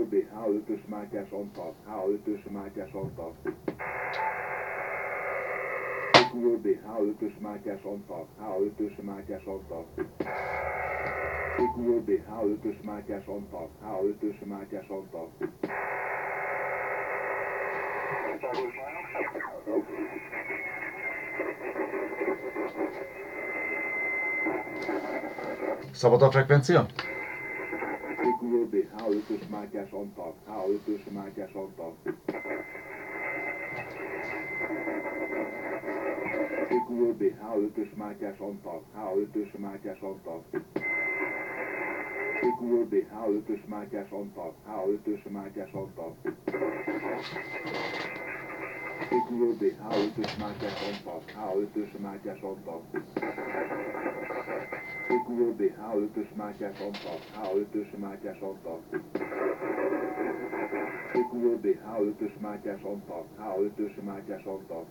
H5-ös Mátyás Antal, H5-ös Mátyás Antal. CQOB, H5-ös Mátyás Antal, H5-ös Mátyás Antal. CQOB, H5-ös Mátyás Antal, H5-ös Mátyás Antal. Szabad a frekvencia? CQOB, H5-ös Mátyás Antal, H5-ös Mátyás Antal. CQOB, H5-ös Mátyás Antal, H5-ös Mátyás Antal. CQOB, H5-ös Mátyás Antal, H5-ös Mátyás Antal. CQOB, H5-ös Mátyás Antal, H5-ös Mátyás Antal. CQOB, H5-ös Mátyás Antal, H5-ös Mátyás Antal. CQOB, H5-ös Mátyás Antal, H5-ös Mátyás Antal.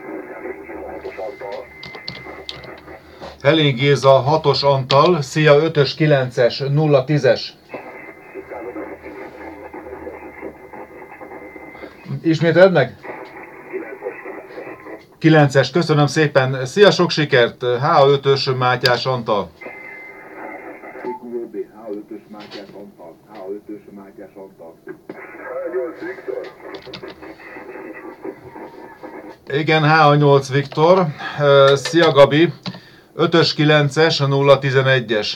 Helén Géza 6-os Antal, szia 5-ös 9-es 010-es. Ismételd meg? 9-es, köszönöm szépen. Szia, sok sikert! H5-ös Mátyás Antal. CQOB, H5-ös Mátyás Antal, H5-ös Mátyás Antal. Igen, H8 Viktor. Szia, Gabi. 5-ös 9-es 011-es.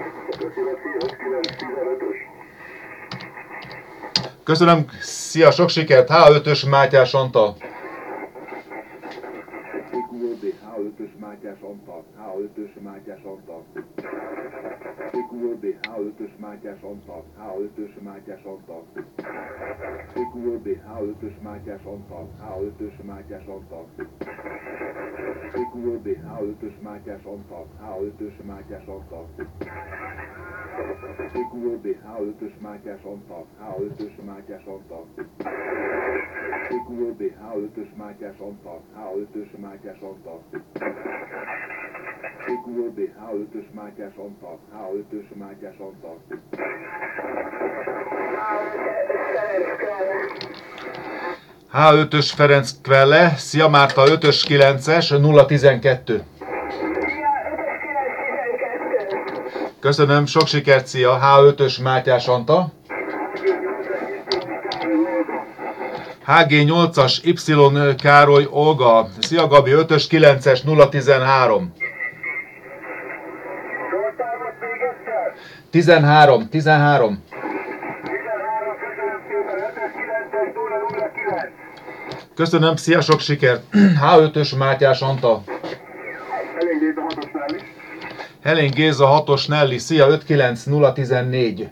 Köszönöm, szia, sok sikert! H5-ös Mátyás Antal. CQOB, H5-ös Mátyás Antal, H5-ös Mátyás Antal. CQOB, H5-ös Mátyás Antal, H5-ös Mátyás Antal. CQOB, H5-ös Mátyás Antal, H5-ös Mátyás Antal. CQOB, H5-ös Mátyás Antal, H5-ös Mátyás Antal. CQOB, H5-ös Mátyás Antal, H5-ös Mátyás Antal. CQOB, H5-ös Mátyás Antal, H5-ös Mátyás Antal. CQOB, H5-ös Mátyás Antal, H5-ös Mátyás Antal. H5-ös Ferenc Kvelle, szia Márta 5-ös 9-es 012. Köszönöm, sok sikert, szia H5-ös Mátyás Antal. HG8-as Y Károly Olga, szia Gabi 5-ös 9-es 013. 13. Köszönöm, szia, sok sikert! H5-ös Mátyás Antal. Helén Géza 6-os Nelly, szia 59014.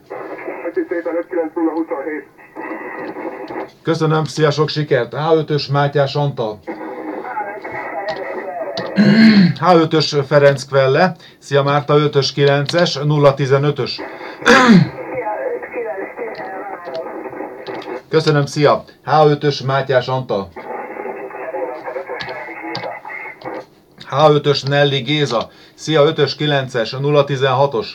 Köszönöm, szia, sok sikert! H5-ös Mátyás Antal. H5-ös Ferenc Kvelle, szia Márta 5-ös 9-es 015-ös. Köszönöm, szia! H5-ös Mátyás Antal. H5-ös Nelly Géza, szia 5-ös 9-es 016-os.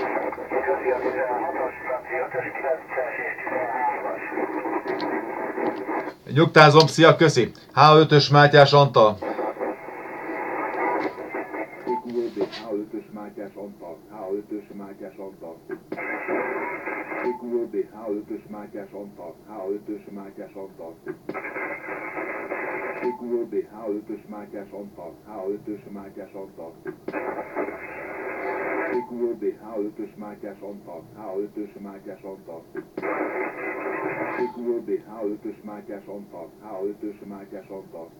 Nyugtázom, szia, köszi! H5-ös Mátyás Antal. CQOB, H5-ös Mátyás Antal, H5-ös Mátyás Antal. CQOB, H5-ös Mátyás Antal, H5-ös Mátyás Antal. CQOB, H5-ös Mátyás Antal, H5-ös Mátyás Antal. CQOB, H5-ös Mátyás Antal, H5-ös Mátyás Antal. CQOB, H5-ös Mátyás Antal, H5-ös Mátyás Antal.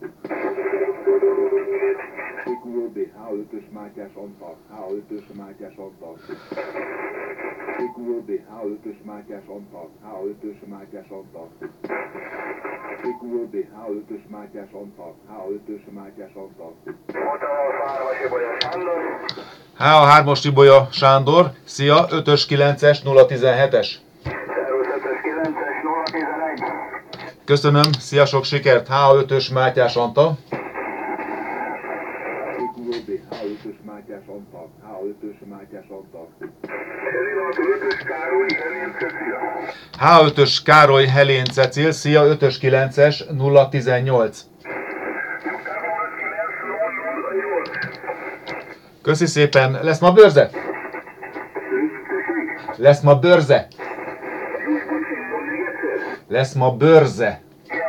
CQOB, H5-ös Mátyás Antal, H5-ös Mátyás Antal. CQOB, H5-ös Mátyás Antal, H5-ös Mátyás Antal. CQOB, H5-ös Mátyás Antal, H5-ös Mátyás Antal. H3-as Ibolya Sándor, szia 5-ös 9-es 017-es. Köszönöm, szia, sok sikert! H5-ös Mátyás Antal. CQOB, H5-ös Mátyás Mátyás Antal, H5-ös Mátyás Antal. H5-ös Károly Helén Cecil, szia, 5-ös 9-es 018. Köszi szépen, lesz ma bőrze? Lesz ma bőrze? Lesz ma bőrze.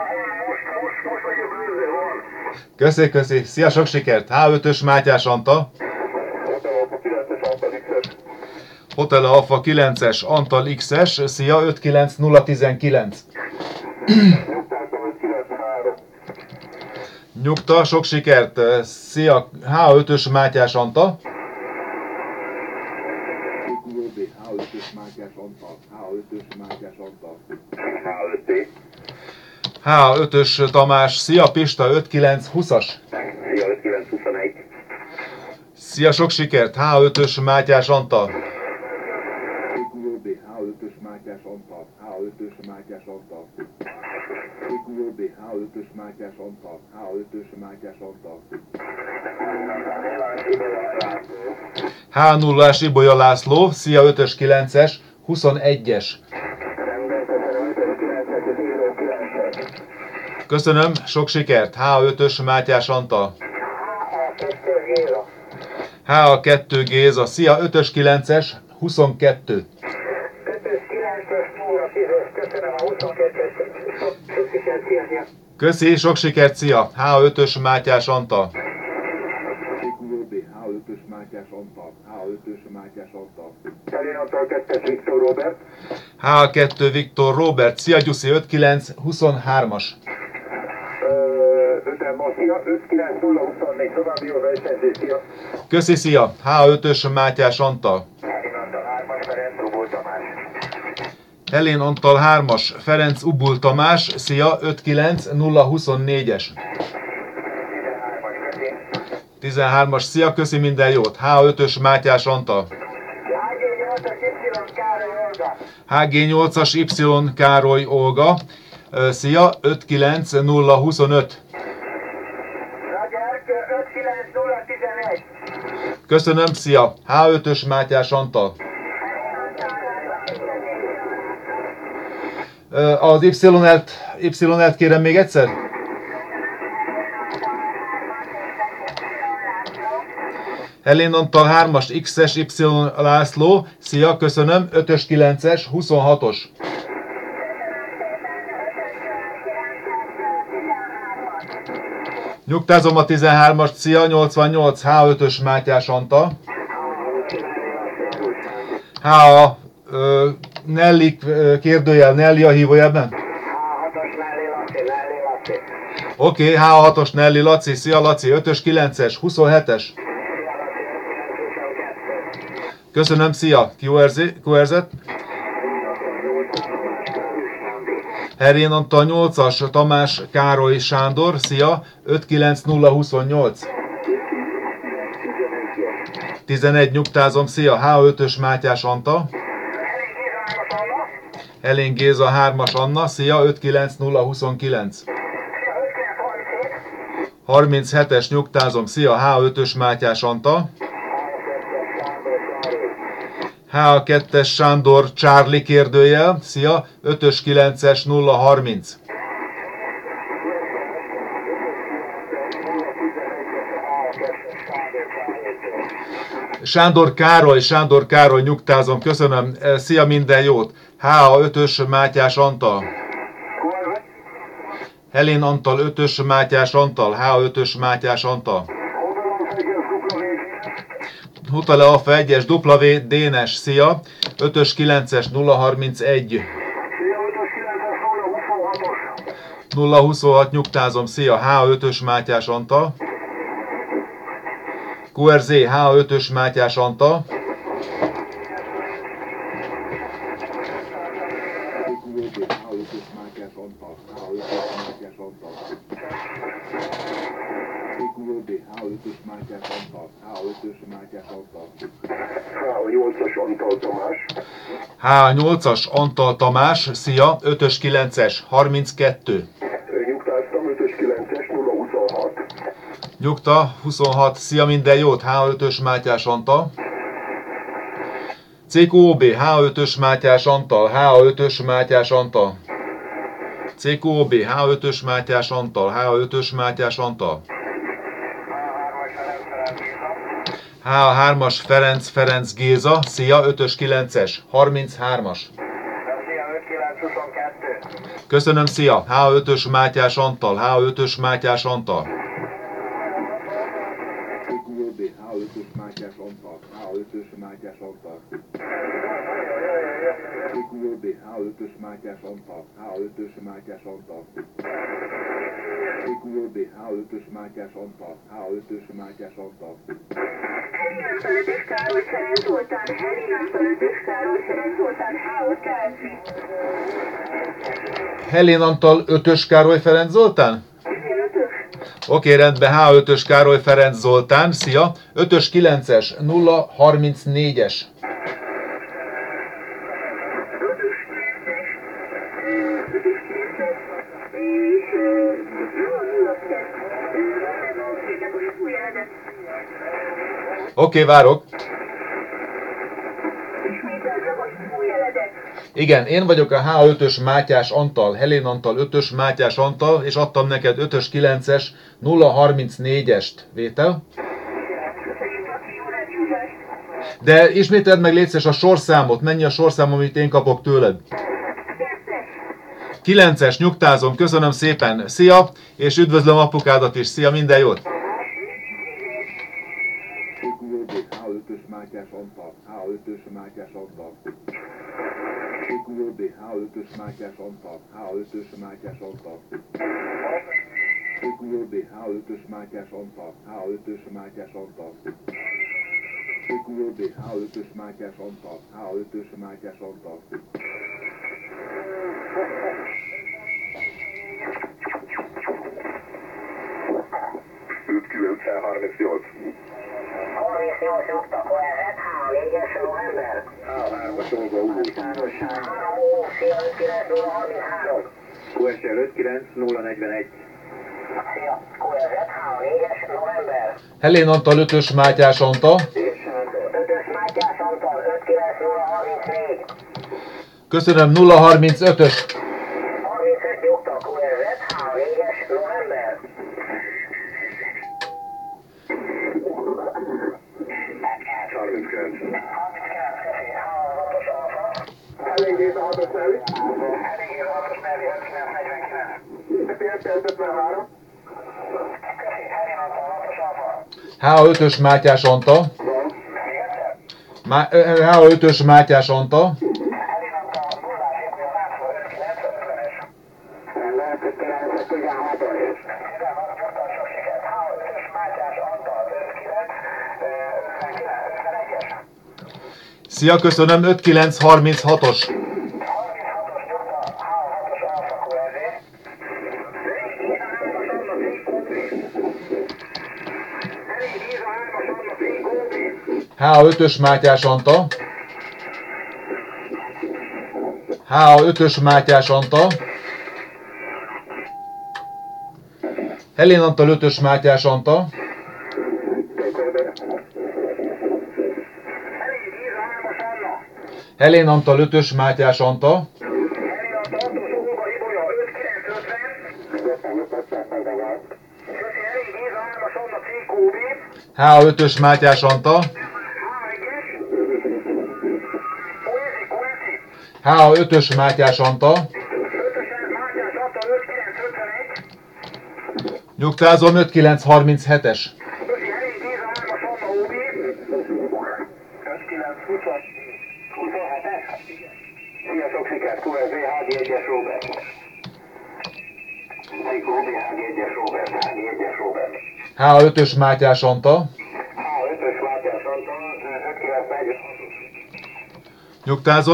Köszi, szia, sok sikert! H5-ös Mátyás Antal. Hotel Alfa 9-es Antal X-es, szia, 59019. Nyugta, sok sikert! Szia, H5-ös Mátyás Antal. H5-ös Mátyás Antal, H5-ös Mátyás Antal. H5-ös Tamás, szia Pista, 5920-as. Szia, 5921. Szia, sok sikert! H5-ös Mátyás Antal. H5-ös Mátyás Antal, H5-ös Mátyás Antal. H5-ös Mátyás Antal, H5-ös Mátyás Antal. H0-as Ibolya László, szia, 5-ös 9-es 21-es. Köszönöm, sok sikert! H5-ös Mátyás Antal. H2 Géza, szia, 5-ös 9-es 22. 5-ös 9-es 0-10-es, köszönöm a 22-es. Köszi, sok sikert, szia! H5-ös Mátyás Antal. H5-ös Mátyás Antal, H5-ös Mátyás Antal. Helén Antal 2-es Viktor Robert. H2 Viktor Robert, szia Gyuszi, 5923-as. 5-en ma, szia, 5-9-0-24, további jó versenyzés, szia. Köszi, szia! H5-ös Mátyás Antal. Helén Antal 3-as, Ferenc Ubul Tamás. Helén Antal 3-as, Ferenc Ubul Tamás, szia, 59024-es. 13-as, szia, köszi, minden jót! H5-ös Mátyás Antal. HG8-as Y Károly Olga, szia, 59025. Köszönöm, szia! H5-ös Mátyás Antal. Az Y-et kérem még egyszer? Helén Antal 3-as X-es Y László, szia, köszönöm, 5-ös 9-es 26-os. Nyugtázom a 13-ast, szia, 88 H5-ös Mátyás Antal. Nelly kérdőjel, Nelly a hívójelben? Oké, H6-os Nelly Laci, szia Laci, 5-ös 9-es 27-es. Köszönöm, szia, QRZ. Helén Antal 8-as Tamás Károly Sándor, szia, 59028. 11 nyugtázom, szia, H5-ös Mátyás Antal. Helén Géza 3-as Anna, szia, 59029. 37-es nyugtázom, szia, H5-ös Mátyás Antal. H2-es Sándor Charlie kérdőjel, szia, 5-ös 9-es 030. Sándor Károly, nyugtázom, köszönöm, szia, minden jót. H5-ös Mátyás Antal. Helén Antal 5-ös Mátyás Antal, H5-ös Mátyás Antal. Hotel Alfa 1-es W Dénes, szia, 5-ös 9-es 031. 026 nyugtázom, szia, H5-ös Mátyás Antal. QRZ H5-ös Mátyás Antal. H8-as Antal Tamás, szia, 5-ös 9-es 32. nyugtattam, 5-ös 9-es 026. Nyugta, 26. Szia, minden jót! H5-ös Mátyás Antal. CQOB, H5-ös Mátyás Antal, H5-ös Mátyás Antal. CQOB, H5-ös Mátyás Antal, H5-ös Mátyás Antal. H3-as Ferenc Géza, szia, 5-ös 9-es, 33-as. Köszönöm, szia, H5-ös Mátyás Antal, H5-ös Mátyás Antal. CQOB, H5-ös Mátyás Antal, H5-ös Mátyás Antal. CQOB, H5-ös Mátyás Antal, H5-ös Mátyás Antal. CQOB, H5-ös Mátyás Antal, H5-ös Mátyás Antal. Hellén Antal, 5-ös Károly Ferenc Zoltán? Oké, rendben, H5-ös Károly Ferenc Zoltán, szia, 5-ös 9-es, 034-es. Oké, várok. Igen, én vagyok a H5-ös Mátyás Antal, Hellén Antal 5-ös Mátyás Antal, és adtam neked 5-ös 9-es 034-est, Vétel. De ismételd meg, légy szíves, a sorszámot, mennyi a sorszám, amit én kapok tőled? 9-es, nyugtázom, köszönöm szépen, szia, és üdvözlöm apukádat is, szia, minden jót! CQOB, H5-ös Mátyás Antal, H5-ös Mátyás Antal. CQOB, H5-ös Mátyás Antal, H5-ös Mátyás Antal. CQOB, H5-ös Mátyás Antal, H5-ös Mátyás Antal. CQOB, H5-ös Mátyás Antal, H5-ös Mátyás Antal. QSR 59041. Hellén Antal 5-ös Mátyás Antal. 5-ös Mátyás Antal 59034. Köszönöm, 035-ös. 35 nyugta, QSR H4-es november. Elég a 6-os Nelly. Elég a 6-os Nelly 5949. H5-ös Mátyás Antal. H5-ös Mátyás Antal. Szia, köszönöm, 5936-os. H5-ös Mátyás Antal. H5-ös Mátyás Antal. Hellén Antal 5-ös Mátyás Antal. Hellén Antal 5-ös Mátyás Antal. H5-ös Mátyás Antal. H5-ös Mátyás Antal. Nyugtázom, 5937-es. Sziasztok, sikert, QSV H1-es Robert. H1-es Robert, H1-es Robert. H5-ös Mátyás Antal. H5-ös Mátyás Antal, 5946. Nyugtázom,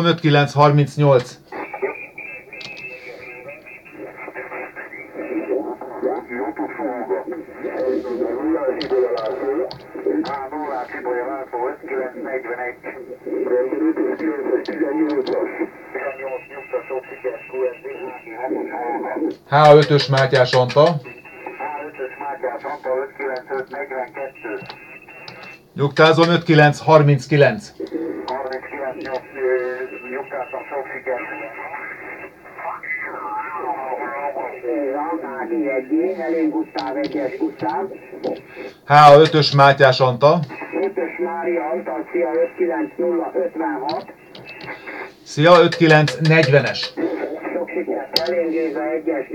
5938. utolsó óga. Nullás Ibolya László. Nullás Ibolya László, 5941. Rendben, 5-9-es, 18-as. 18 nyugta, sok sikert, QSD, 6-os óga. H5-ös Mátyás Anta. H5-ös Mátyás Anta, 59542. Nyugtázom 5939. 39 nyugtázom, sok sikert. Nádi 1, Helén Gusztáv 1-es Gusztáv. H5-ös Mátyás Anta. 5-ös Mária Antalcia 59056. Szia, 5940-es. Sok sikert, Helén Géza 1-es.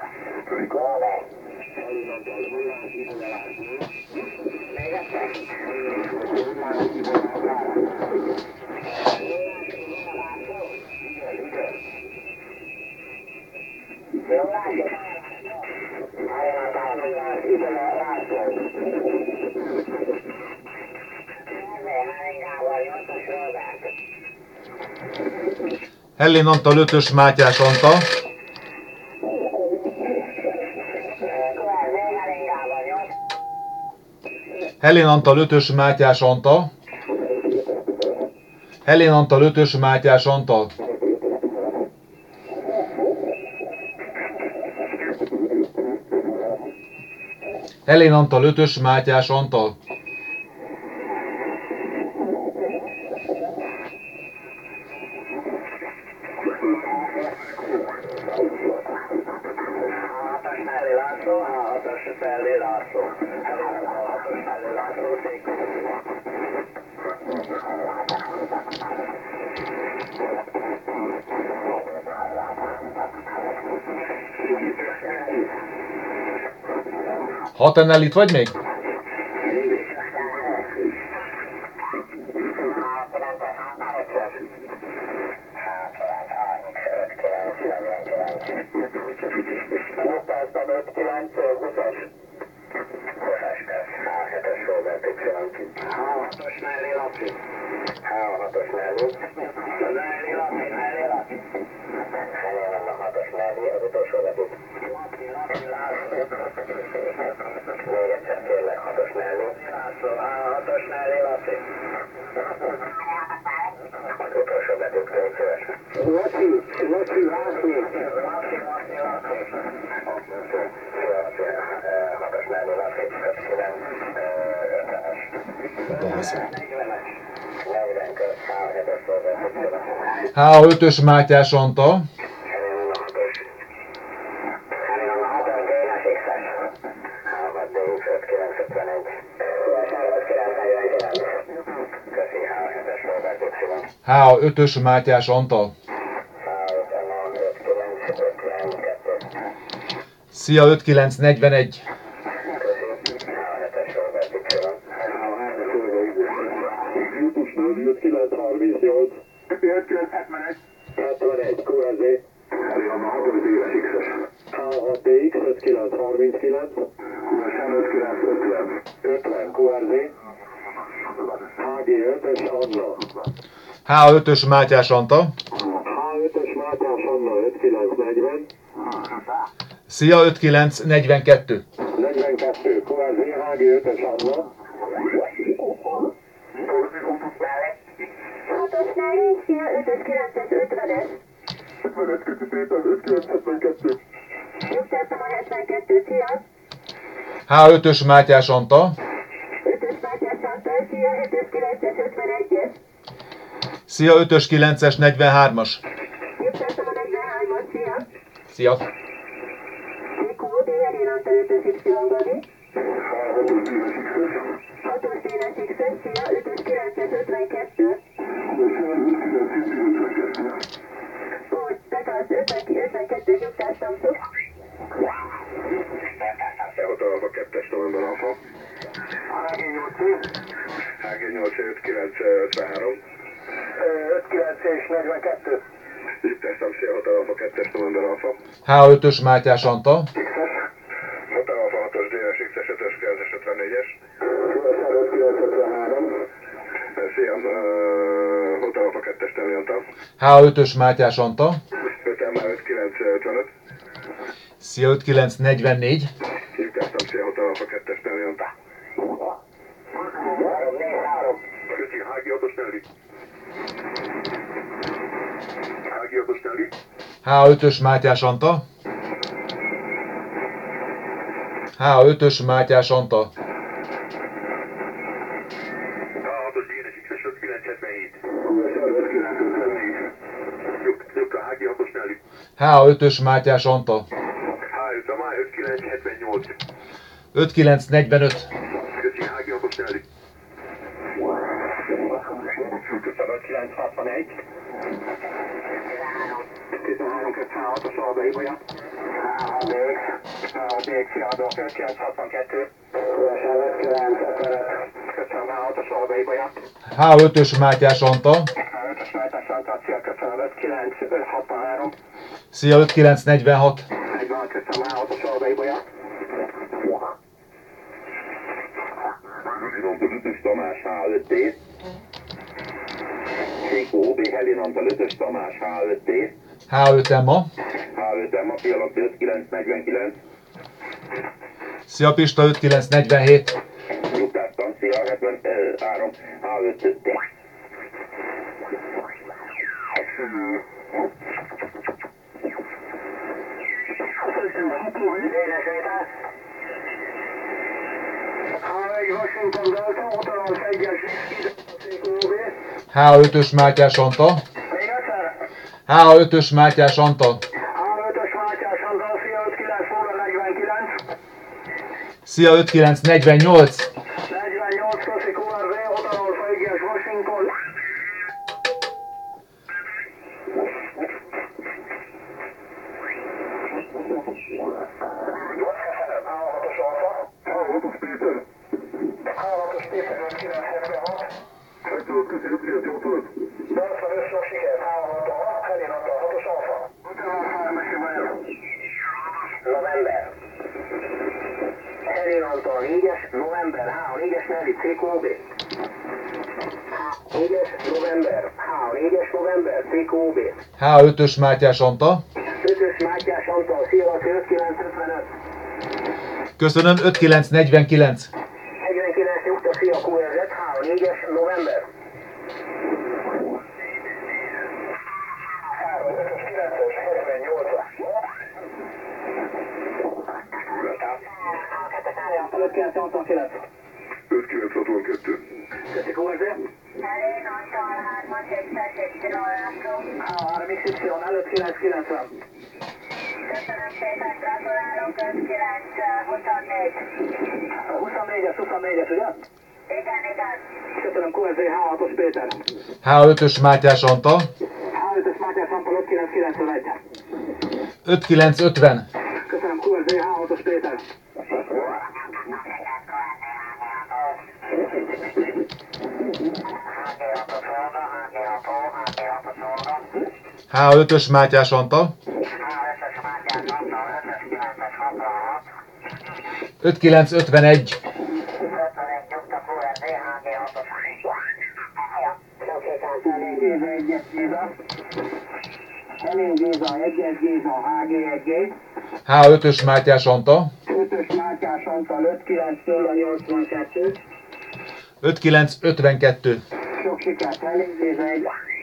Hellén Antal 5-ös Mátyás Anta. Hellén Antal 5-ös Mátyás Anta. Hellén Antal 5-ös Mátyás Antal. Hellén Antal 5-ös Mátyás Antal. Hatennel itt vagy még? H5-ös Mátyás Anta. H5-ös Mátyás Anta. Szia, 5941. Jutus 5938. 7971. 71, QSD. Elég a 6-os DX-es. H6DX 5939. QSM 5950. 50, QSD. HG5-es Anna. H5-ös Mátyás Anta. H5-ös Mátyás Anna 5940. Szia, 5942. 42, QSD, HG5-es Anna. 6-osnál nincs, szia, 5-ös 950-es. 55, köszi szépen, 5972. Nyugtázom a 72, szia. H5-ös Mátyás Anta. 5-ös Mátyás Antal, szia, 5-ös 951-es. Szia, 5-ös 9-es 43-as. Nyugtázom a 43-as, szia. Szia. TQD, Helén Antal 5-ös Y-Gadi. 6-os Dénes X-es, szia, 5-ös 952. Úgy, betarsz 52 nyugtáztam szó. Elhotel Alfa 2-es november Alfa. HG8 5953. 59 és 42. Teszem szél Hotel Alfa 2-es november Alfa. H5-ös Mátyás Anta. Hotel Alfa 6-os DNS X-es 5-ös 954-es. 5953. Szia, Hotel Alfa 2-es Temi Antal. H5-ös Mátyás Anta. 5 5955. Szia, 5944. Helion. 3-4-3. Köszi, HG6-os Nelly. HG6-os Nelly. H5-ös Mátyás Antal. H5-ös Mátyás Antal. H6-os DNS X-es 5977. 5977. Nyugta, HG6-os Nelly. H5-ös Mátyás Antal. H5, a máj 5978. 5945. Köszi, HG6-os Nelly. Köszönöm, 961. 13 H6-os Albai Bolya. H6DX, Fiadó, 962. Köszönöm, H6-os Albai Bolya. H5-ös Mátyás Antal. H5-ös Mátyás Antal, szia, köszönöm, 59563. Szia, 5946. 46, köszönöm, H6-os Albai Bolya. Helinontal 5-ös Tamás H5T. Sékó OB Helinontal 5-ös Tamás H5T. H5 Emma. H5 Emma, Fialak 5949. Szia Pista, 5947. Nyugtáztam, szia, 73. H5T. Washington Delta, utalás 1-es, H5-ös Mátyás Antal. még egyszer. H5-ös Mátyás Antal. H5-ös Mátyás Antal, szia, 5949. Szia, 5948. 48, köszi, QRV, utalás 1-es, Washington. H6-os Alfa. H6-os Péter. H6-os Péter, 5976. Köszi, 5980. 85, sok sikert, H6-os, Helén Antal, 6-os Alfa. November. Helén Antal, 4-es, November, H4-es, Nelly, CQB. 4-es, November, H4-es, November, CQB. H5-ös Mátyás Antal. 5-ös Mátyás Antal, szia, 5955. Köszönöm, 5949. 49 nyugta, szia, QRZ, H4-es, November. 5-ös, 9-es, 78-as. 5982. 5962. Köszi, QRZ. Helén Antal 3-as XY látom. H3XY, előtt 990. Köszönöm szépen, gratulálok, 5924. 24-es, ugye? Igen, igen. Köszönöm, QRZ, H6-os Péter. H5-ös Mátyás Antal. H5-ös Mátyás Antal, 5991. 5950. Köszönöm, QRZ, H6-os Péter. H5-ös Mátyás Antal. 5951. Helén Géza, 1-es Géza, HG1G. H5-ös Mátyás Antal. 5-ös Mátyás Antal, 59082. 5952. Sok sikert, Helén Géza, 1.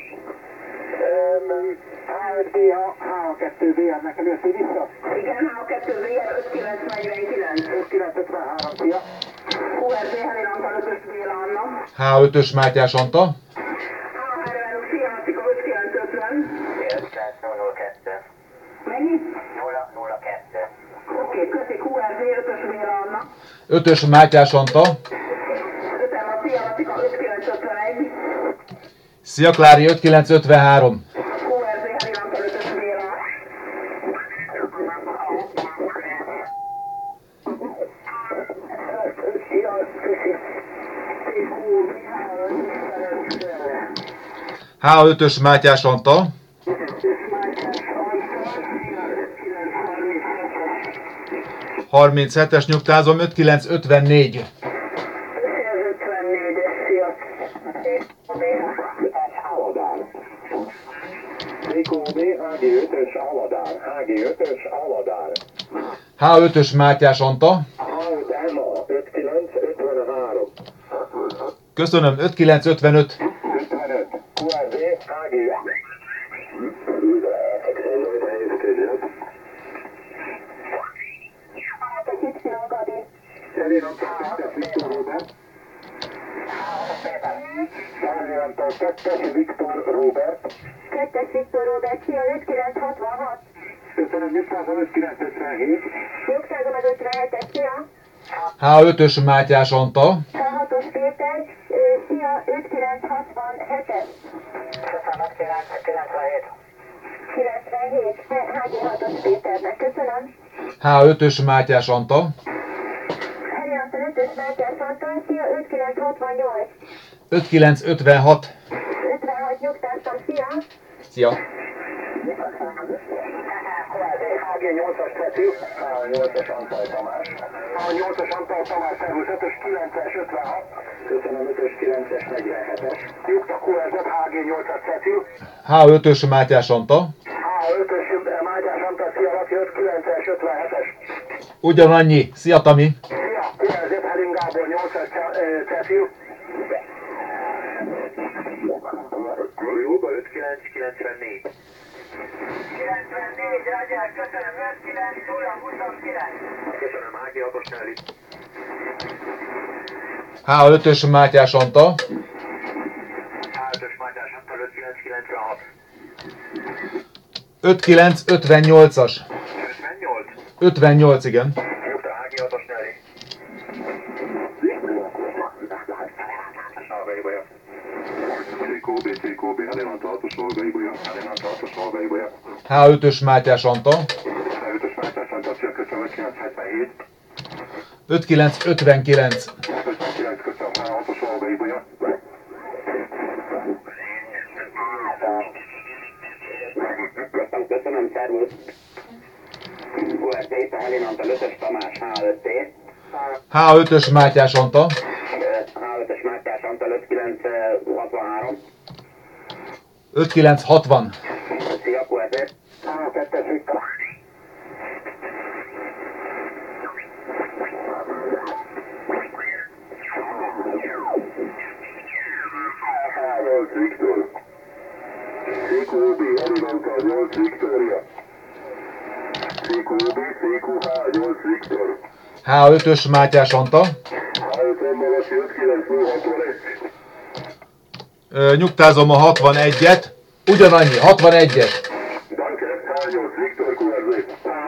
H5BH, H2BR, nekem jössz vissza? Igen, H2VR 5949. 5953, szia. QRZ Helén Antal 5-ös Béla Anna. H5-ös Mátyás Antal. H3 Szia Attika 5950. 902. Mennyi? 002. Oké, köszi, QRZ 5-ös Béla Anna. 5-ös Mátyás Antal. 5-en a Szia Attika 5951. Szia Klári, 5953. QRZ Helén Antal 5-ös Béla. Szia, köszi. H5-ös Mátyás Antal. 37-es nyugtázom, 5954. 554-es Szia. CQB, HG5-ös Aladár, HG5-ös Aladár. H5-ös Mátyás Antal. H5 Emma, 59 Köszönöm, 5955. 55. QRV, HG. Kettes Viktor Robert. Kettes Viktor Robert, szia, 5966. Köszönöm, 557. Jogságom az 57-es, szia. H5-ös Mátyás Antal. H6-os Péter, szia, 5967-es. Köszönöm, 97. 97, HG6-os Péternek, köszönöm. H5-ös Mátyás Antal. Heli Antal 5-ös Mátyás Antal, szia, 5968. 5956. 56 nyugtáztam, szia. Szia. HG8-as Ceti, H8-as Antal Tamás. H8-as Antal Tamás, szervusz, 5-ös 9-es 56. Köszönöm, 5-ös 9-es 47-es. Jukta QRZ, HG8-as Ceti. H5-ös Mátyás Antal. H5-ös Mátyás Antal, szia, Laci, 5-9-es 57-es. Ugyanannyi. Szia, Tami. Szia, QRZ, Helin Gábor, 8-as Ceti. Jóba, 5994. 94, Rágyár, köszönöm, 59, 29. Köszönöm, HG6-os Nelly. H5-ös Mátyás Antal. H5-ös Mátyás Antal, 5996. 5958-as. 58. 58, igen. Jukta, HG6-os Nelly. Salgaibolya. CQB, Helena Tartos Salgaibolya. Helena Tartos Salgaibolya. H5-ös Mátyás Antal. 5-ös Mátyás Antal, szia, köszönöm, 597. 5959. 59, köszönöm, H6-os Salgaibolya. Köszönöm, szervusz. QRT, itt a Helena Antal, 5-ös Tamás, H5T. H5-ös Mátyás Antal. H5-ös Mátyás Antal, 5963. 5960. Szia, QRT. H2-es Viktor. H8 Viktor. CQB, Helena Antal, 8 Viktória. CQB, CQH, 8 Viktor. H5-ös Mátyás Antal. H5 Malasi, 5961. Nyugtázom a 61-et. Ugyanannyi, 61-es. Danke, H8 Viktor QRZ.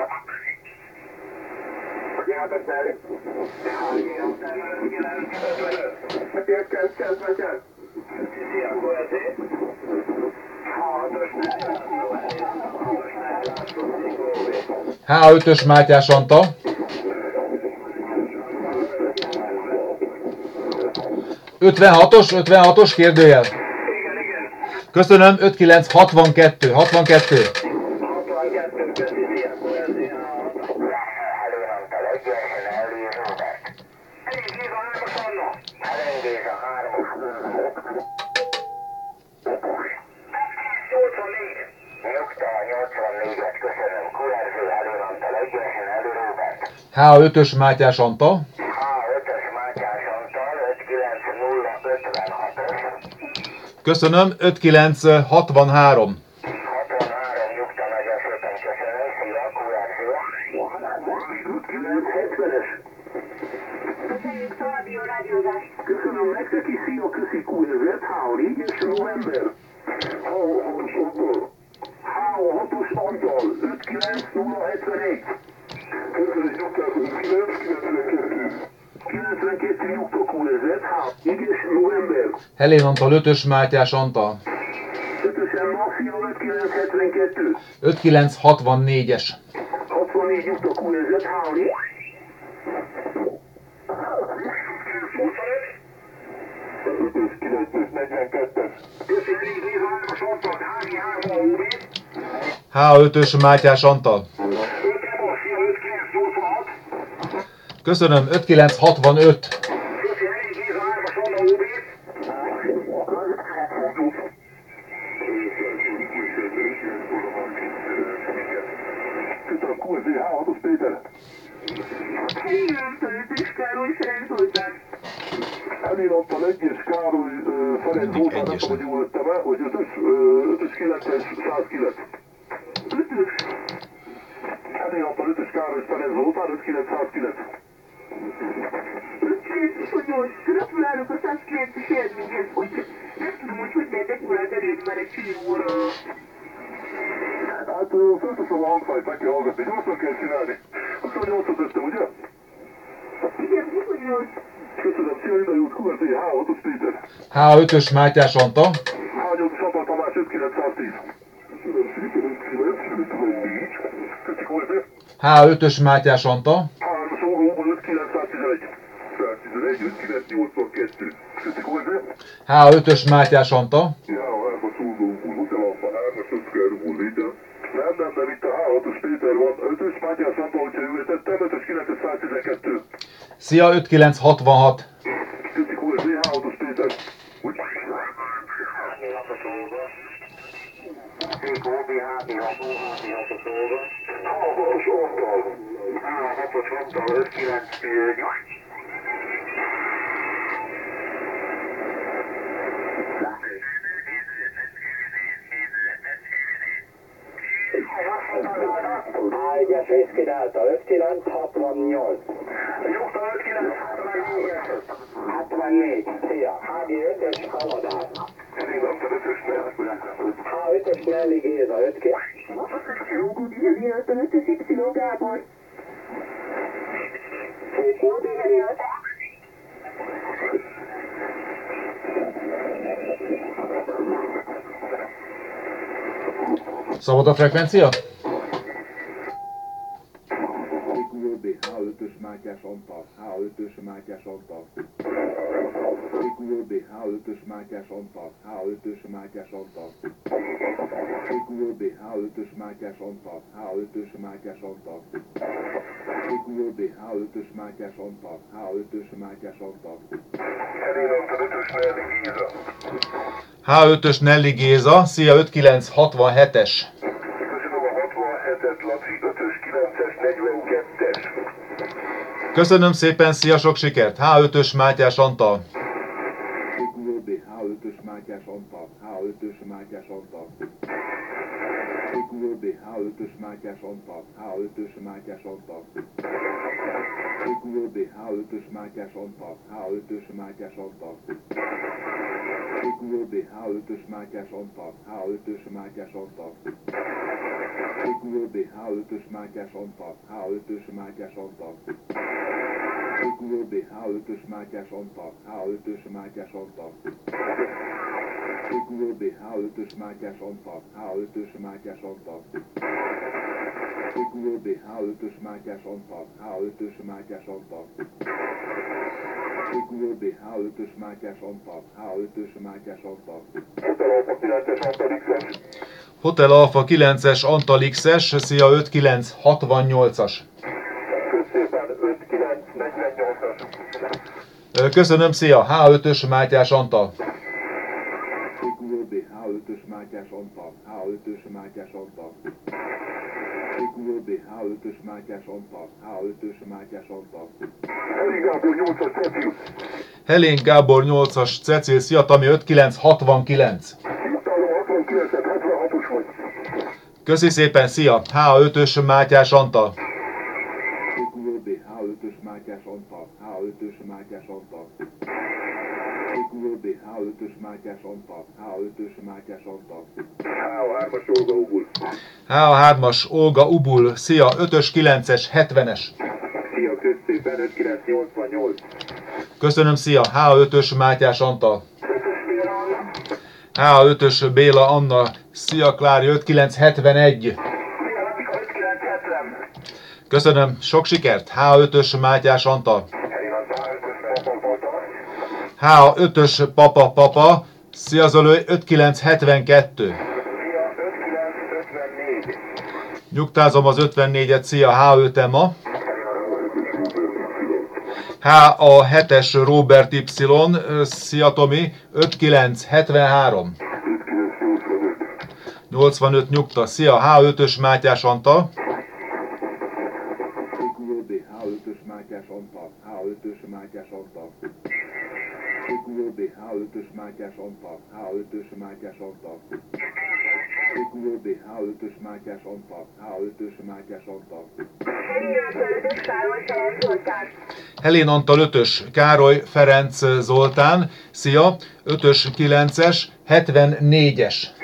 H5-ös Mátyás Antal. Ötvenhatos, 56-os kérdőjel. Köszönöm, 5962. 62. H5-ös Mátyás Antal. H5-ös Mátyás Antal, 59056-os. Köszönöm, 5963. 63 nyugta, nagyon szépen köszönöm, szia, QRZ. 5970-es. Köszönjük Szalabió rádiózást. Köszönöm nektek is, szia, köszi QRZ, H4-es november. H6-os Antal. H6-os Antal, 59071. Köszönöm, nyugtátok, 992. 92 nyugta QRZ, H4-es november. Helén Antal, 5-ös Mátyás Antal. 5-ösen Maxia, 5972. 5964-es. 64 nyugta QRZ, H4. 5-942-es. Köszönjük, Gézános Antal, HG3 OB. H5-ös Mátyás Antal. 5 Maxia, 5986. Köszönöm, 5965. Köszönjük, Gézános Antal OB. Köszönöm, QRZ, H6-os Péter. Heli Antal 5-ös Károly Ferenc Zoltán. Elén Antal 1-es Károly Ferenc Mindig Zoltán, nem egyes tudom, hogy jól lettem el, hogy 5-ös 9-es 109. Elén Antal 5-ös Károly Ferenc Zoltán, 5-9 109. Gratulálok a 109-es eredményhez, hogy nem tudom, hogy lehetett volna elég már egy csilló óra. Hát fölteszem a hangfájt, meg kell hallgatni, gyorsan kell csinálni. 28-ot tettem, ugye? Igen, 28. Köszönöm, szia, innen jut, QRT, H6-os Péter. H5-ös Mátyás Antal. H8-os Antal Tamás, 5-9-110. Köszönöm szépen, 5-9-54. Köszi, QRT. H5-ös Mátyás Antal. H3-as Ógóból 5-9-111. 111, 5-9-82. Köszi, QRT. H5-ös Mátyás Antal. Ja, a 3-as Ógóból, Hotel Alfa, 3-as Öszkárból, Léter. Nem, itt a H6-os Péter van. 5-ös Mátyás Antal, hogyha jól tettem, 5-ös 9-es 112. Szia, 5966. Köszi, QRT, H6-os Péter. Úgy? A1-es Whisky Delta 5968. Nyugta 5-9-64. 74. Szia. HG5-ös Haladár. H5-ös Nelly Géza 5-9. Elért a 5-ös Y Gábor. Szabad a frekvencia? EQOB, H5-ös Mátyás Antal, H5-ös Mátyás Antal. EQOB, H5-ös Mátyás Antal, H5-ös Mátyás Antal. EQOB, H5-ös Mátyás Antal, H5-ös Mátyás Antal. EQOB, H5-ös Mátyás Antal, H5-ös Mátyás Antal. Elén Antal 5-ös Nelly Géza. H5-ös Nelly Géza. Szia, 5967-es. Köszönöm a 67-et, Laci, 5-ös 9-es 42-es. Köszönöm szépen, szia, sok sikert. H5-ös Mátyás Antal. EQOB, H5-ös Mátyás Antal, H5-ös Mátyás Antal. EQOB, H5-ös Mátyás Antal, H5-ös Mátyás Antal. EQOB, H5-ös Mátyás Antal, H5-ös Mátyás Antal. EQOB, H5-ös Mátyás Antal, H5-ös Mátyás Antal. EQOB, H5-ös Mátyás Antal, H5-ös Mátyás Antal. EQOB, H5-ös Mátyás Antal, H5-ös Mátyás Antal. EQOB, H5-ös Mátyás Antal, H5-ös Mátyás Antal. EQOB, H5-ös Mátyás Antal, H5-ös Mátyás Antal. EQOB, H5-ös Mátyás Antal, H5-ös Mátyás Antal. Hotel Alfa 9-es Antal X-es. Hotel Alfa 9-es Antal X-es. Szia, 5968-as. Köszönöm, szia, H5-ös Mátyás Antal. EQOB, H5-ös Mátyás Antal, H5-ös Mátyás Antal. EQOB, H5-ös Mátyás Antal, H5-ös Mátyás Antal. Elég Gábor 8-as Cecil. Helén Gábor 8-as Cecil. Szia, Tami, 5969. Utálom 69-et, 76-os vagy. Köszi szépen, szia, H5-ös Mátyás Antal. EQOB, H5-ös Mátyás Antal, H5-ös Mátyás Antal. EQOB, H5-ös Mátyás Antal, H5-ös Mátyás Antal. H3-as Olga Ubul. H3-as Olga Ubul. Szia, 5-ös 9-es 70-es. Szia, kösz szépen, 5988. Köszönöm, szia, H5-ös Mátyás Antal. H5-ös Béla Anna. Szia, Klári, 5971. Köszönöm, sok sikert, H5-ös Mátyás Antal. H5-ös Papa. Szia, Zolő, 5972. Nyugtázom az 54-et, szia, H5 Emma. H a 7-es Robert Y. Szia, Tomi, 5973. 85 nyugta. Szia, H5-ös Mátyás Antal. EQOB, H5-ös Mátyás Antal, H5-ös Mátyás Antal. CQOB H5-ös Mátyás Antal, H5-ös Mátyás Antal. CQOB H5-ös Mátyás Antal, H5-ös Mátyás Antal. Helén Antal 5-ös Károly Ferenc Zoltán. Szia, 5-ös 9-es 74-es. 5-9-es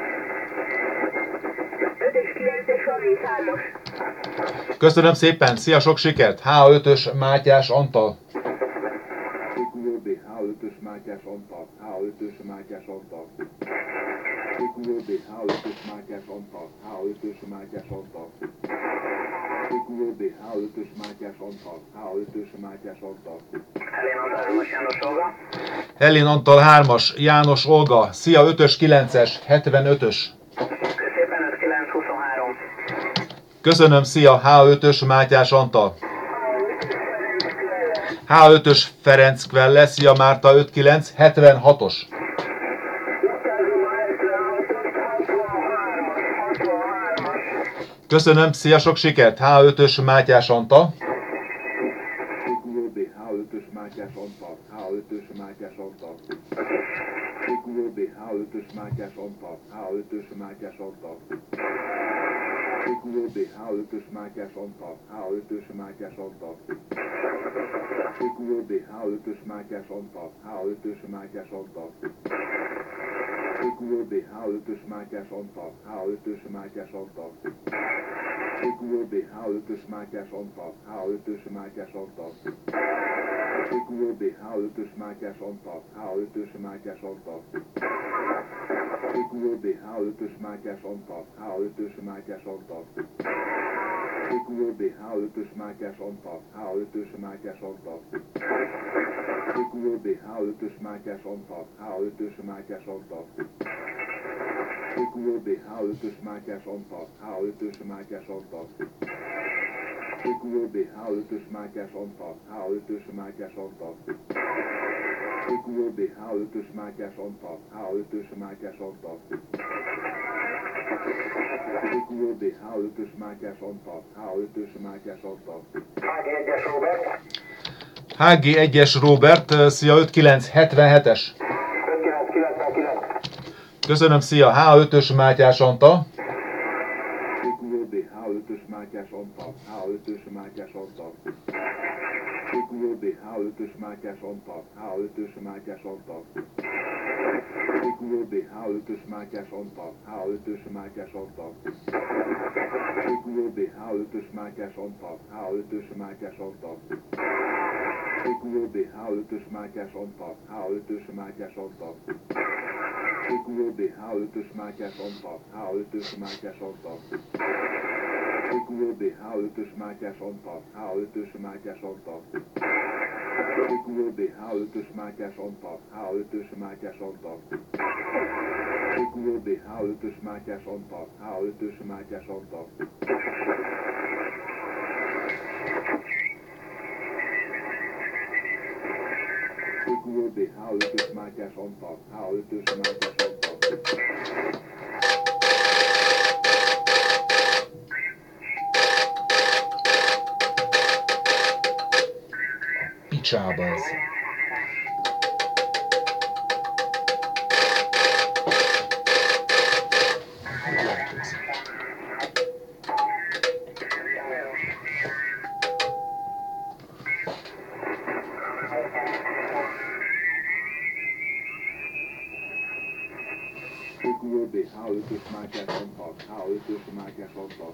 a Vészállós. Köszönöm szépen, szia, sok sikert! H5-ös Mátyás Antal. CQOB H5-ös Mátyás Antal, H5-ös Mátyás Antal. CQOB H5-ös Mátyás Antal, H5-ös Mátyás Antal. CQOB H5-ös Mátyás Antal, H5-ös Mátyás Antal. Helén Antal 3-as János Olga. Szia, 5-ös 9-es 75-ös. Szépen 5-9-23. Köszönöm, szia, H5-ös Mátyás Antal. H5-ös Ferenc Kvelle. Szia, Márta 5-9 76-os. Köszönöm, szia, sok sikert! H5-ös Mátyás Antal. CQOB H5-ös Mátyás Antal, H5-ös Mátyás Antal. CQOB H5-ös Mátyás Antal, H5-ös Mátyás Antal. CQOB H5-ös Mátyás Antal, H5-ös Mátyás Antal. CQOB H5-ös Mátyás Antal, H5-ös Mátyás Antal. CQOB H5-ös Mátyás Antal, H5-ös Mátyás Antal. CQOB H5-ös Mátyás Antal, H5-ös Mátyás Antal. CQOB H5-ös Mátyás Antal, H5-ös Mátyás Antal. CQOB H5-ös Mátyás Antal, H5-ös Mátyás Antal. CQOB H5-ös Mátyás Antal, H5-ös Mátyás Antal. CQOB H5-ös Mátyás Antal, H5-ös Mátyás Antal. CQOB H5-ös Mátyás Antal, H5-ös Mátyás Antal. CQOB H5-ös Mátyás Antal, H5-ös Mátyás Antal. CQOB H5-ös Mátyás Antal, H5-ös Mátyás Antal. CQOB H5-ös Mátyás Antal, H5-ös Mátyás Antal. HG1-es Robert. HG1-es Robert. Szia, 5-9-77-es. 5-9-99. Köszönöm, szia, H5-ös Mátyás Antal. CQOB H5-ös Mátyás Antal, H5-ös Mátyás Antal. CQOB H5-ös Mátyás Antal, H5-ös Mátyás Antal. CQOB H5-ös Mátyás Antal, H5-ös Mátyás Antal. CQOB H5-ös Mátyás Antal, H5-ös Mátyás Antal. CQOB H5-ös Mátyás Antal, H5-ös Mátyás Antal. CQOB H5-ös Mátyás Antal, H5-ös Mátyás Antal. CQOB H5-ös Mátyás Antal, H5-ös Mátyás Antal. CQOB H5-ös Mátyás Antal, H5-ös Mátyás Antal. CQOB H5-ös Mátyás Antal, H5-ös Mátyás Antal. CQOB H5-ös Mátyás Antal, H5-ös Mátyás Antal. Picsába ez. CQOB H5-ös Mátyás Antal, H5-ös Mátyás Antal.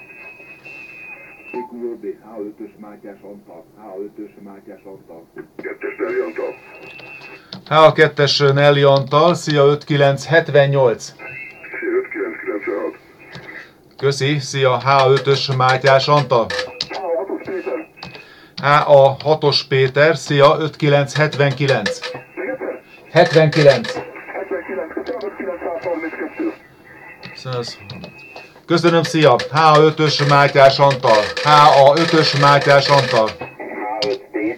CQOB H5-ös Mátyás Antal, H5-ös Mátyás Antal. Kettes Nelly Antal. H2-es Nelly Antal. Szia, 5-9-78. 5-9-96. Köszi, szia, H5-ös Mátyás Antal. H6-os Péter. HA6-os Péter. Szia, 5-9-79. 79. 79, köszönöm, 5-932. Köszönöm, szia, H5-ös Mátyás Antal. HA5-ös Mátyás Antal. H5T.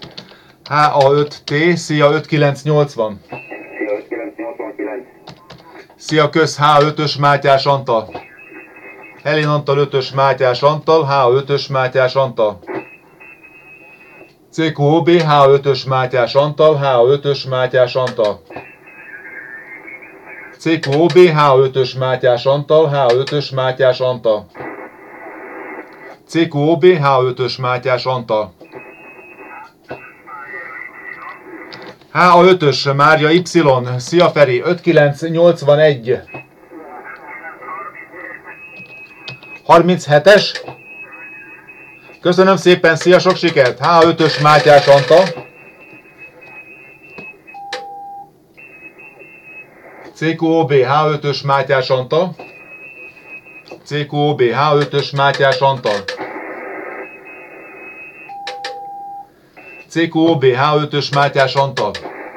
HA5T. Szia, 5-9-80. 5-9-89. Szia, kösz, H5-ös Mátyás Antal. Helén Antal 5-ös Mátyás Antal, H5-ös Mátyás Antal. CQOB, H5-ös Mátyás Antal, H5-ös Mátyás Antal. CQOB, H5-ös Mátyás Antal, H5-ös Mátyás Antal. CQOB, H5-ös Mátyás Antal. HA5-ös Mária Y, szia Feri, 5981. 37-es? Köszönöm szépen, szia, sok sikert! HA5-ös Mátyás Antal. CQOB, H5-ös Mátyás Antal. CQOB, H5-ös Mátyás Antal. CQOB, H5-ös Mátyás Antal.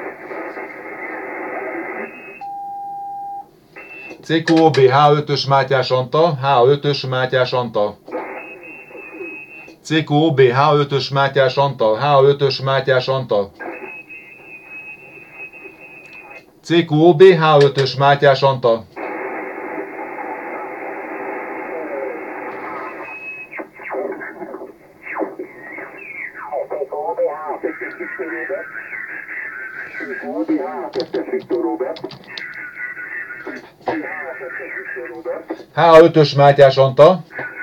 CQOB, H5-ös Mátyás Antal, H5-ös Mátyás Antal. CQOB, H5-ös Mátyás Antal, H5-ös Mátyás Antal. CQOB, H5-ös Mátyás Antal. H5-ös Mátyás Antal.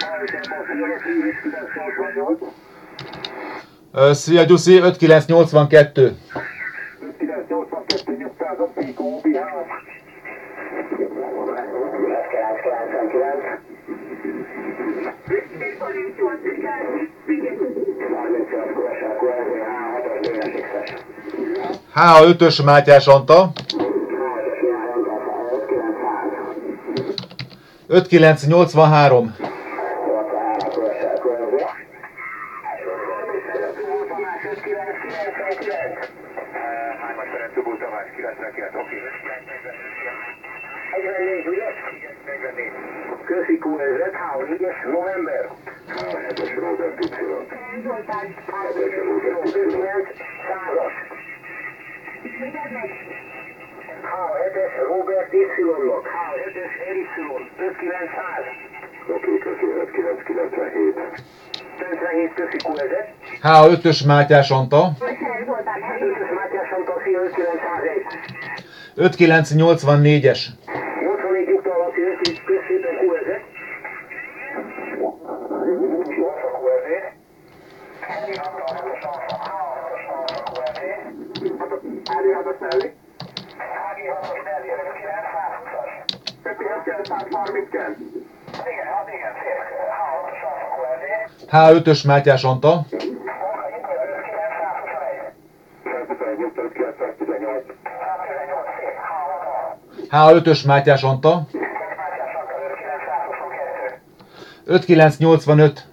Szia Gyuszi, 5982. 5982 nyugtázat, CQOB, H. 999. H5-ös Mátyás Antal. 5983. Köszi Q1000, H4-es, november. H7-es Robert Y. H7-es Robert Y. 100-as. H7-es Robert Y-nak, H7-es Ericsson, 5900. Oké, köszi, 5997. 97, köszi Q1000. H5-ös Mátyás Antal. 5-ös Mátyás Antal, szia, 5901. 5984-es. 84 nyugtalan, szia, köszi szépen Q1000. H5-ös Mátyás Antal. H5-ös Mátyás Antal. 5985.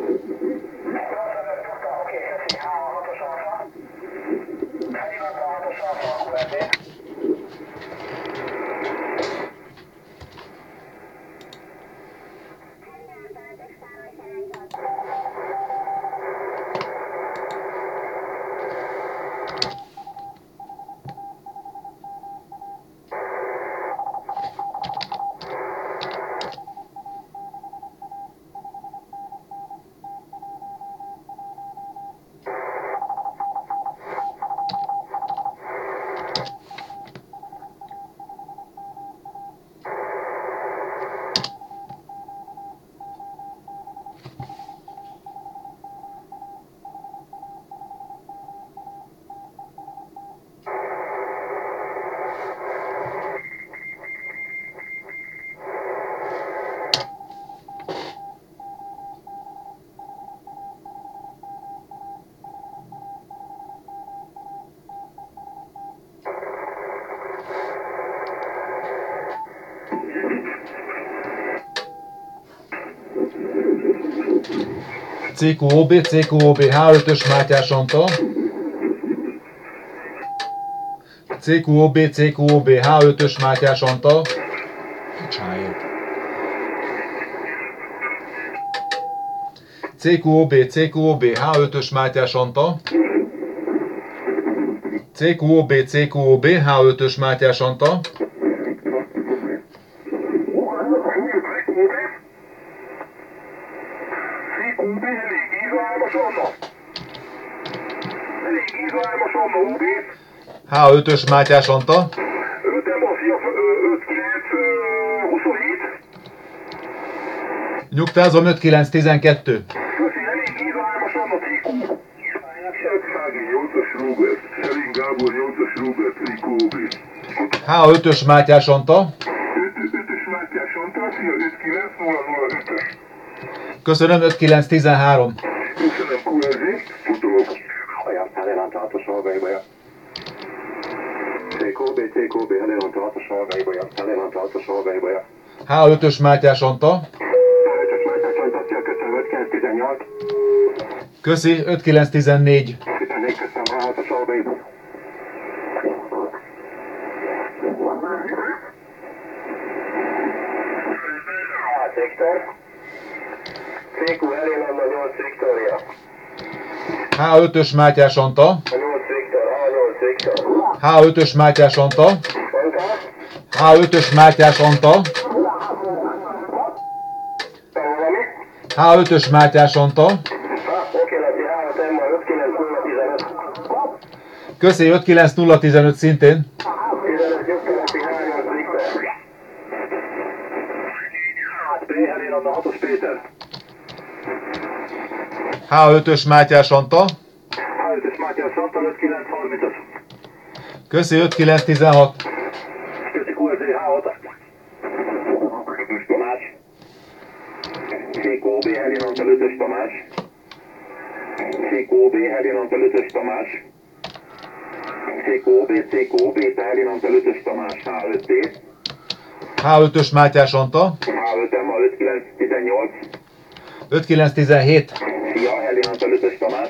CQOB, CQOB, H5-ös Mátyás Antal. CQOB, CQOB, H5-ös Mátyás Antal. CQOB, CQOB, H5-ös Mátyás Antal. CQOB, CQOB, H5-ös Mátyás Antal. Giza, 3-as Anna, UB. H5-ös Mátyás Antal. 5 Emma, Fia, 5-9, 27. Nyugtázom 5-9-12. Köszi, elég Giza, 3-as Anna, Trikó. 8-as Robert, Selin Gábor 8-as Robert, Trikó OB. H5-ös Mátyás Antal. 5-ös Mátyás Antal, szia 5-9-0-0-5-ös. Köszönöm 5-9-13. Köszönöm QRZ, futolok. Olyan, Helénanta 6-os Olgaibaja. CQB, Helénanta 6-os Olgaibaja. Helénanta 6-os Olgaibaja. H5-ös Mátyás Antal. 5-ös Mátyás Antal, szia, köszönöm, 5-9-18. Köszi 5-9-14. 14, köszönöm, 6-os Olgaibaja. Viktor. CQ Helénanta 8 Viktória. H5-ös Mátyás Antal. 8 Viktor, A8 Viktor. H5-ös Mátyás Antal. Mondta? H5-ös Mátyás Antal. Valami? H5-ös Mátyás Antal. Oké, Laci, H6 Emma 59015. Köszi 5-9-0-15 szintén. 15 Gyökkeleti H8 Viktor. P. Helénanta 6-os Péter. H5-ös Mátyás Antal. H5-ös Mátyás Antal 5930-as. Köszi 5-9-16. Köszi QRZ H6. Tamás. CQB Helénanta 5-ös Tamás. CQB Helénanta 5-ös Tamás. CQB Helénanta 5-ös Tamás H5T. H5-ös Mátyás Antal. H5 Emma 5918. 5-9-17. Szia, Helénanta 5-ös Tamás.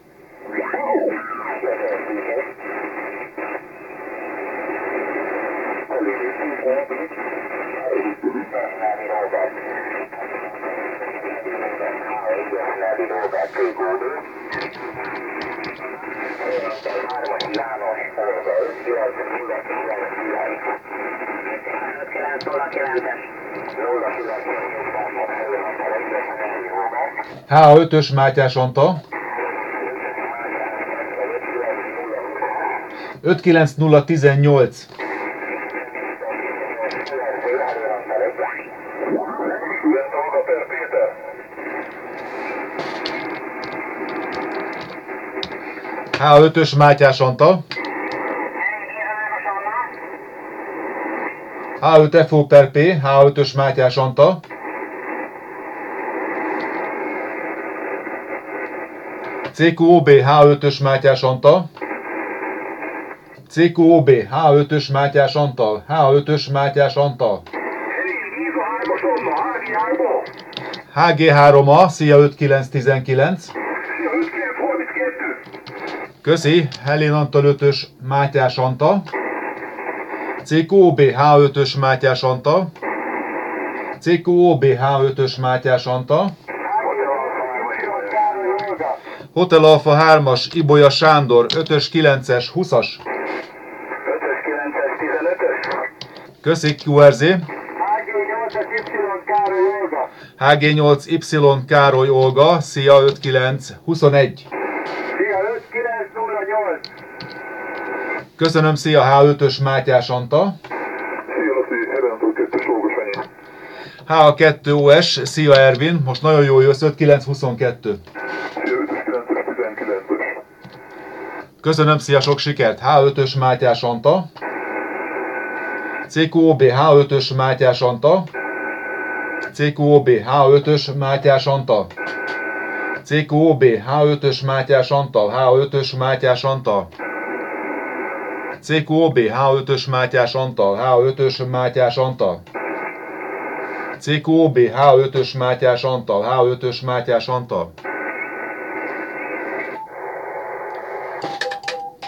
H5-ös Mátyás Antal. 5-9-0-18. H5-ös Mátyás Antal. H5 FO per P, H5-ös Mátyás Antal. CQOB H5-ös Mátyás Antal. CQOB H5-ös Mátyás Antal. H5-ös Mátyás Antal. HG3A, szia 5-9-19. Köszi, Helén Antal 5-ös Mátyás Antal. CQOB H5-ös Mátyás Antal. CQOB H5-ös Mátyás Antal. Hotel Alfa 3-as Ibolya Sándor 5-ös 9-es 20-as. 5-ös 9-es 15-ös. Köszi QRZ. HG8-as Y Károly Olga. HG8Y Károly Olga, szia 5-9-21. Szia, 5-9-08. Köszönöm, szia H5-ös Mátyás Antal. Szia Laci, Helénanta 2-es Olga Sanyi. H2OS, szia Ervin, most nagyon jól jössz, 5-9-22. Szia 5-ös 9-es 19-ös. Köszönöm, szia, sok sikert! H5-ös Mátyás Antal. CQOB H5-ös Mátyás Antal. CQOB H5-ös Mátyás Antal. CQOB H5-ös Mátyás Antal. H5-ös Mátyás Antal. CQOB H5-ös Mátyás Antal. H5-ös Mátyás Antal. CQOB H5-ös Mátyás Antal. H5-ös Mátyás Antal.